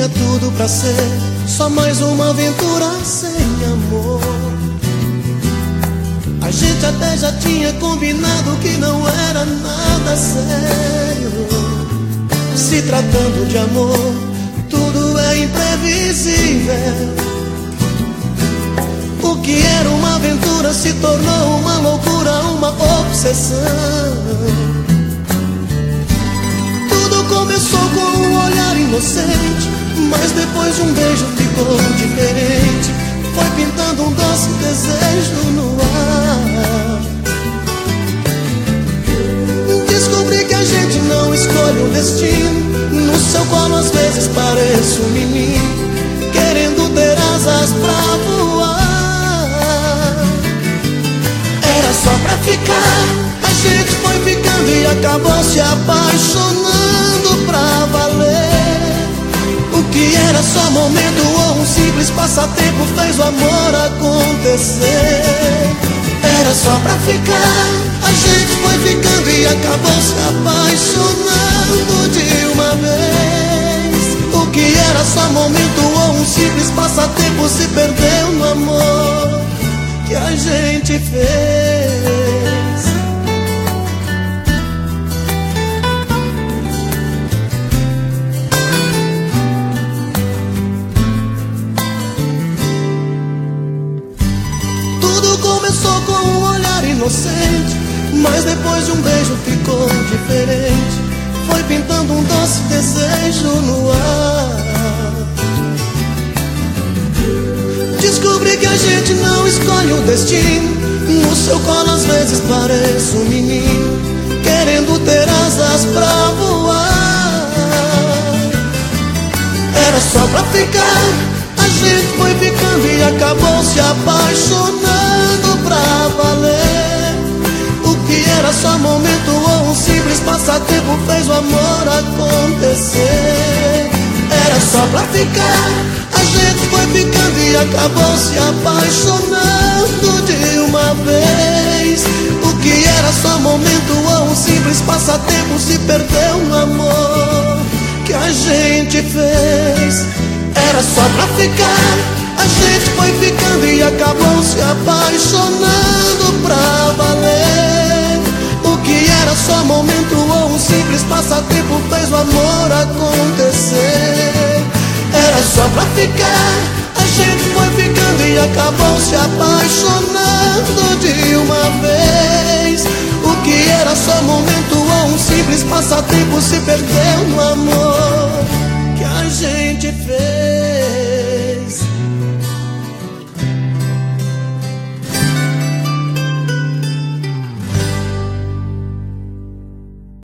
tinha tudo pra ser só mais uma aventura sem amor. A gente até já tinha combinado que não era nada sério. Se tratando de amor, tudo é imprevisível. O que era uma aventura se tornou uma loucura, uma obsessão. Tudo começou com um olhar inocente, mas depois de um beijo ficou diferente. Foi pintando um doce desejo no ar. Descobri que a gente não escolhe o destino. No seu colo às vezes pareço um menino, querendo ter asas pra voar. Era só pra ficar, a gente foi ficando e acabou se apaixonando pra valer. O que era só momento ou um simples passatempo fez o amor acontecer. Era só pra ficar, a gente foi ficando e acabou se apaixonando de uma vez. O que era só momento ou um simples passatempo se perdeu no amor que a gente fez. Começou com um olhar inocente, mas depois de um beijo ficou diferente. Foi pintando um doce desejo no ar. Descobri que a gente não escolhe o destino. No seu colo às vezes pareço um menino, querendo ter asas pra voar. Era só pra ficar, a gente foi ficando e acabou se apaixonando pra valer. O que era só momento ou um simples passatempo fez o amor acontecer. Era só pra ficar, a gente foi ficando e acabou se apaixonando de uma vez. O que era só momento ou um simples passatempo se perdeu no amor que a gente fez. Era só pra ficar, a gente foi ficando e acabou se apaixonando pra valer. O que era só momento ou um simples passatempo fez o amor acontecer. Era só pra ficar, a gente foi ficando e acabou se apaixonando de uma vez. O que era só momento ou um simples passatempo se perdeu no amor